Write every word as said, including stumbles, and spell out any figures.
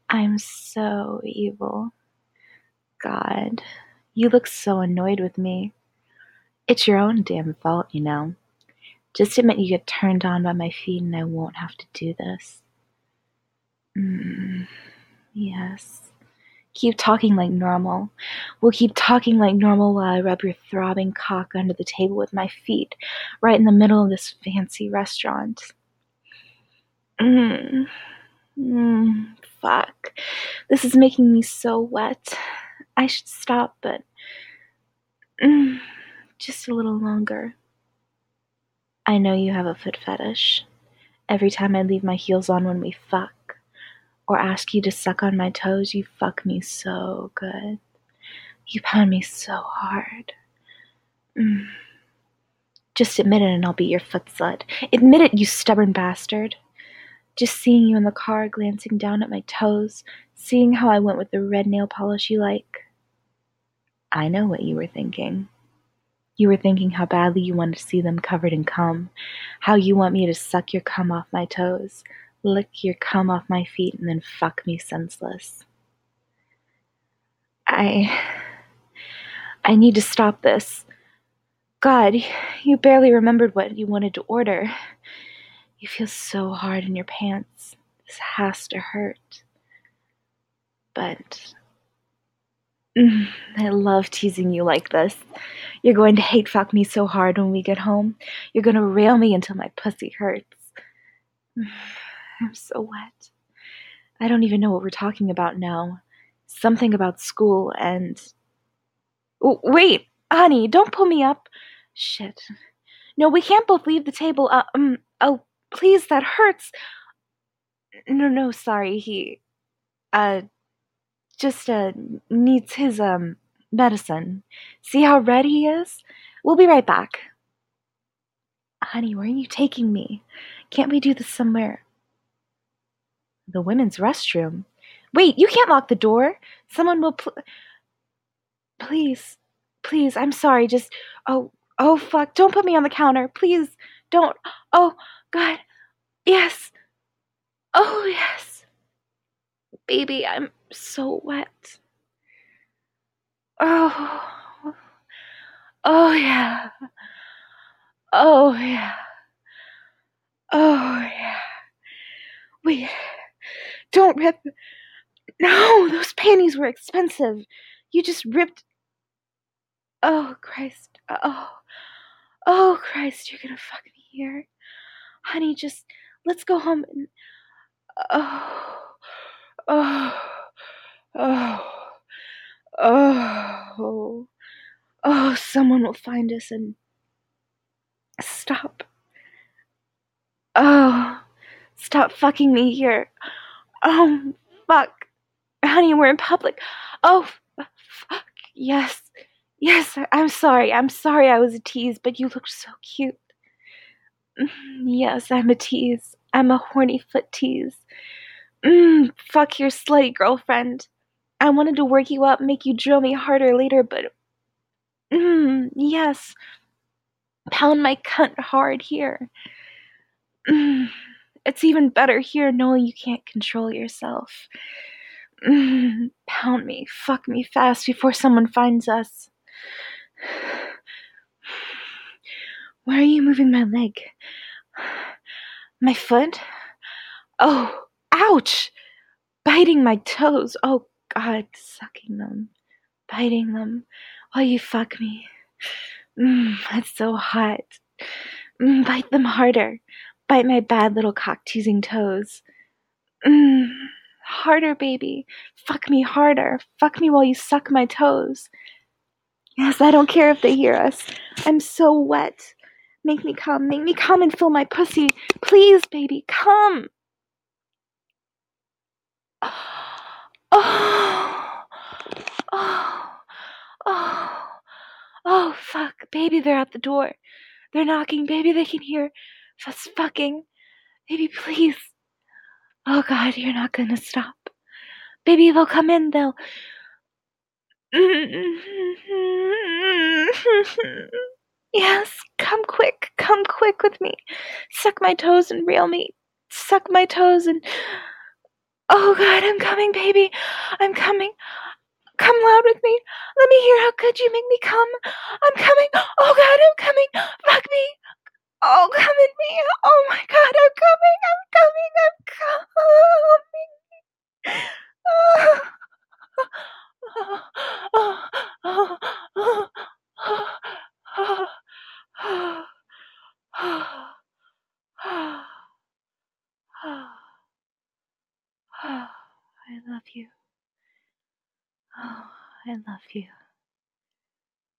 I'm so evil. God, you look so annoyed with me. It's your own damn fault, you know. Just admit you get turned on by my feet and I won't have to do this. Mm, yes. Keep talking like normal. We'll keep talking like normal while I rub your throbbing cock under the table with my feet, right in the middle of this fancy restaurant. Mmm. Mmm. Fuck. This is making me so wet. I should stop, but mm, just a little longer. I know you have a foot fetish. Every time I leave my heels on when we fuck, or ask you to suck on my toes, you fuck me so good. You pound me so hard. Mm. Just admit it and I'll be your foot slut. Admit it, you stubborn bastard. Just seeing you in the car, glancing down at my toes, seeing how I went with the red nail polish you like. I know what you were thinking. You were thinking how badly you wanted to see them covered in cum, how you want me to suck your cum off my toes, lick your cum off my feet, and then fuck me senseless. I... I need to stop this. God, you barely remembered what you wanted to order. You feel so hard in your pants. This has to hurt. But mm, I love teasing you like this. You're going to hate fuck me so hard when we get home. You're going to rail me until my pussy hurts. I'm so wet. I don't even know what we're talking about now. Something about school and... Oh, wait, honey, don't pull me up. Shit. No, we can't both leave the table. Uh, um, oh, please, that hurts. No, no, sorry, he, uh, just, uh, needs his, um, medicine. See how red he is? We'll be right back. Honey, where are you taking me? Can't we do this somewhere? The women's restroom? Wait, you can't lock the door. Someone will pl- Please, please, I'm sorry, just, oh, oh, fuck, don't put me on the counter, please, don't, oh, God, yes, oh, yes, baby, I'm so wet, oh, oh, yeah, oh, yeah, oh, yeah, wait, don't rip, no, those panties were expensive, you just ripped, oh, Christ, oh, oh, Christ, you're gonna fuck me here, honey, just, let's go home and, oh, oh, oh, oh, oh, someone will find us and stop. Oh, stop fucking me here. Oh, fuck. Honey, we're in public. Oh, fuck. Yes. Yes, I'm sorry. I'm sorry I was a tease, but you looked so cute. Yes, I'm a tease. I'm a horny foot tease. Mm, fuck your slutty girlfriend. I wanted to work you up, make you drill me harder later, but mm, yes. Pound my cunt hard here. Mm, it's even better here knowing you can't control yourself. Mm, pound me, fuck me fast before someone finds us. Why are you moving my leg? My foot? Oh, ouch! Biting my toes. Oh, God, sucking them. Biting them while you fuck me. Mmm, it's so hot. Mm, bite them harder. Bite my bad little cock-teasing toes. Mmm, harder, baby. Fuck me harder. Fuck me while you suck my toes. Yes, I don't care if they hear us. I'm so wet. Make me come. Make me come and fill my pussy. Please, baby, come. Oh, oh, oh, oh, fuck. Baby, they're at the door. They're knocking. Baby, they can hear us fucking. Baby, please. Oh, God, you're not gonna stop. Baby, they'll come in. They'll... Yes, come quick. Come quick with me. Suck my toes and reel me. Suck my toes and... Oh God, I'm coming, baby. I'm coming. Come loud with me. Let me hear how good you make me come. I'm coming. Oh God, I'm coming. Fuck me. Oh, come at me. Oh my God, I'm coming. I'm coming. I'm coming. I love you. Oh, I love you.